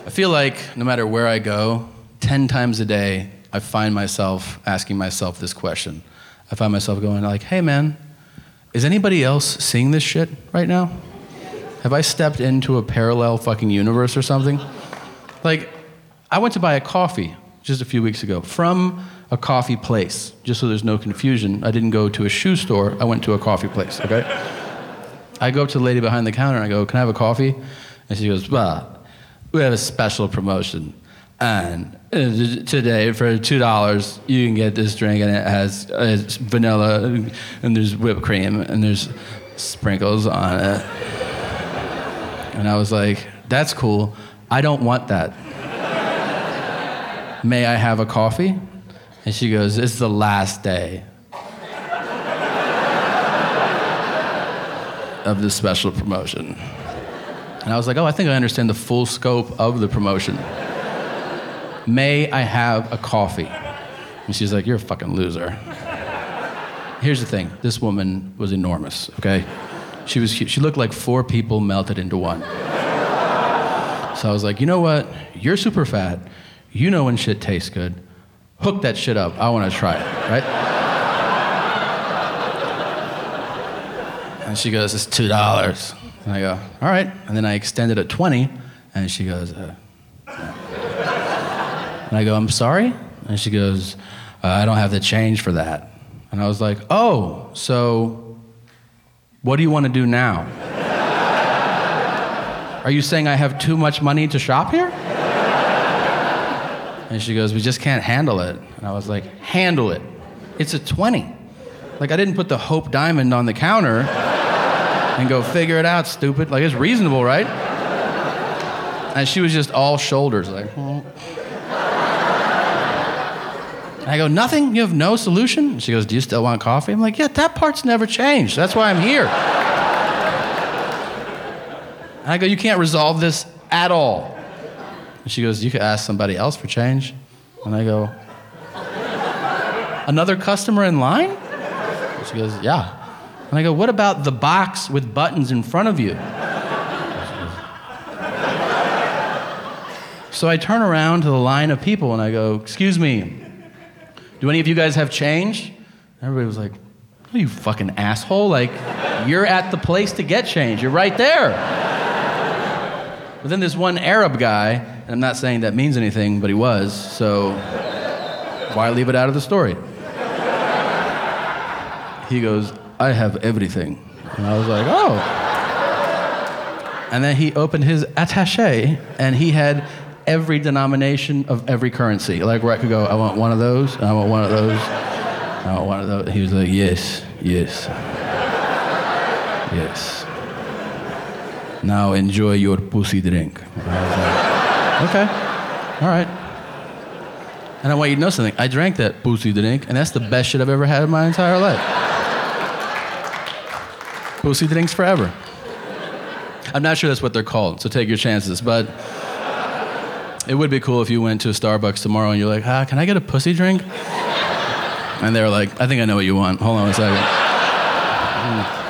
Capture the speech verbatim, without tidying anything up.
I feel like no matter where I go, ten times a day, I find myself asking myself this question. I find myself going like, hey man, is anybody else seeing this shit right now? Have I stepped into a parallel fucking universe or something? Like, I went to buy a coffee just a few weeks ago from a coffee place, just so there's no confusion. I didn't go to a shoe store, I went to a coffee place, okay? I go up to the lady behind the counter and I go, can I have a coffee? And she goes, well, we have a special promotion. And uh, today, for two dollars, you can get this drink, and it has uh, vanilla, and there's whipped cream, and there's sprinkles on it. And I was like, that's cool. I don't want that. May I have a coffee? And she goes, it's the last day of this special promotion. And I was like, oh, I think I understand the full scope of the promotion. May I have a coffee? And she's like, you're a fucking loser. Here's the thing, this woman was enormous, okay? She was, she looked like four people melted into one. So I was like, you know what? You're super fat. You know when shit tastes good. Hook that shit up. I want to try it, right? And she goes, it's two dollars. And I go, all right. And then I extended at twenty, and she goes, uh, and I go, I'm sorry? And she goes, uh, I don't have the change for that. And I was like, oh, so what do you want to do now? Are you saying I have too much money to shop here? And she goes, we just can't handle it. And I was like, handle it. It's a twenty. Like, I didn't put the Hope Diamond on the counter and go, figure it out, stupid. Like, it's reasonable, right? And she was just all shoulders, like, oh. And I go, nothing? You have no solution? And she goes, do you still want coffee? I'm like, yeah, that part's never changed. That's why I'm here. And I go, you can't resolve this at all. And she goes, you could ask somebody else for change. And I go, another customer in line? And she goes, yeah. And I go, what about the box with buttons in front of you? So I turn around to the line of people and I go, excuse me, do any of you guys have change? And everybody was like, oh, you fucking asshole. Like, you're at the place to get change. You're right there. But then there's one Arab guy, and I'm not saying that means anything, but he was, so why leave it out of the story? He goes, I have everything. And I was like, oh. And then he opened his attaché, and he had every denomination of every currency. Like where I could go, I want one of those, and I want one of those, I want one of those. He was like, yes, yes, yes. Now enjoy your pussy drink. And I was like, okay, all right. And I want you to know something. I drank that pussy drink, and that's the best shit I've ever had in my entire life. Pussy drinks forever. I'm not sure that's what they're called, so take your chances, but it would be cool if you went to a Starbucks tomorrow and you're like, ah, can I get a pussy drink? And they were like, I think I know what you want. Hold on a second. Mm.